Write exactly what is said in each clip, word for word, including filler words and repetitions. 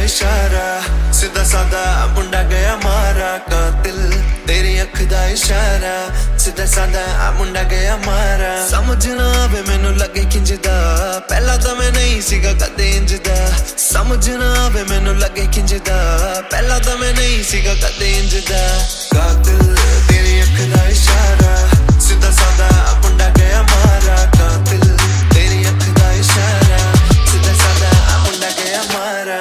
इशारा, सीधा साधा मुंडा गया मारा। कातिल तेरी अख दा इशारा, सीधा साधा मुंडा गया मारा। समझ ना आवे मैनू लगे खिंजदा, पहला तो मैं नहीं सीगा कदे इंजदा। समझ ना आवे मैनू लगे खिंजदा, पहला तो मैं नहीं सीगा कदे इंजदा। कातिल तेरी अख दा इशारा, सीधा साधा मुंडा गया मारा। कातिल तेरी अख दा इशारा, सीधा साधा मुंडा गया मारा।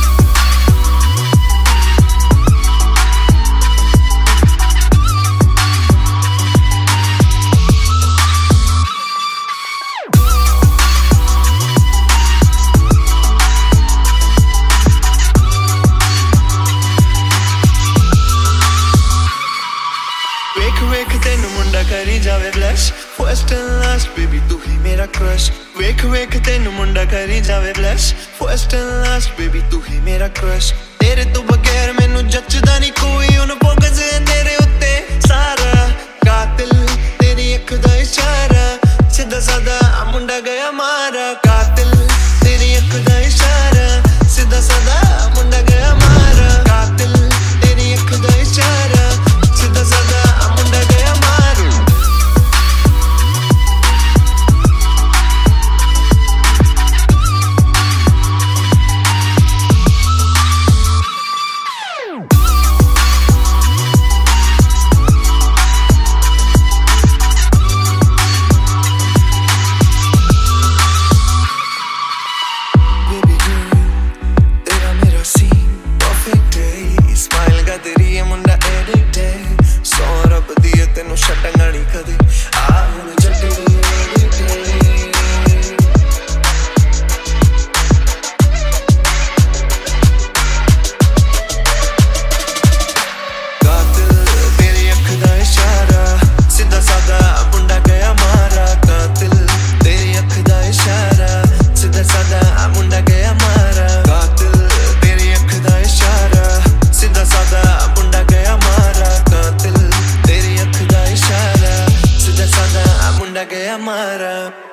वेख तेनू मुंडा करी जावे blush, first and last baby तू ही मेरा क्रश। वेख वेख तेनू मुंडा करी जावे blush, first and last baby तू ही मेरा क्रश। तेरे तो बगैर मैनू जचदा नहीं कोई, उन फोकस है तेरे उत्ते सारा। कातिल तेरी अख दा इशारा, सीधा साधा मुंडा गया मारा। कातिल तेरी अख दा इशारा, सीधा साधा मुंडा गया मारा। कातिल तेरी अख दा इशारा, सीधा साधा मुंडा गया मारा। Baby girl, तेरा मेरा सीन perfect है, स्माइल का तेरी ये मुंडा एडिक्ट है। सौ रब दिए तेनू छड्डांगा नहीं कदे, आ हुण जट्टी दी एडिक्ट है। कातिल तेरी अख दा इशारा, सीधा साधा मुंडा गया मारा। कातिल तेरी अख दा इशारा, सीधा साधा मुंडा गया मारा। कातिल तेरी अख दा इशारा, सीधा साधा मुंडा गया मारा। कातिल तेरी अख दा इशारा, सीधा साधा मुंडा गया मारा।